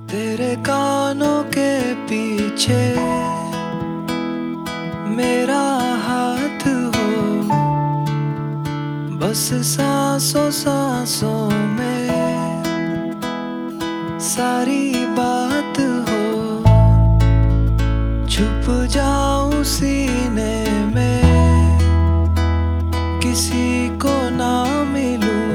तेरे कानों के पीछे मेरा हाथ हो, बस सांसों सांसों में सारी बात हो। छुप जाऊं सीने में, किसी को ना मिलूं,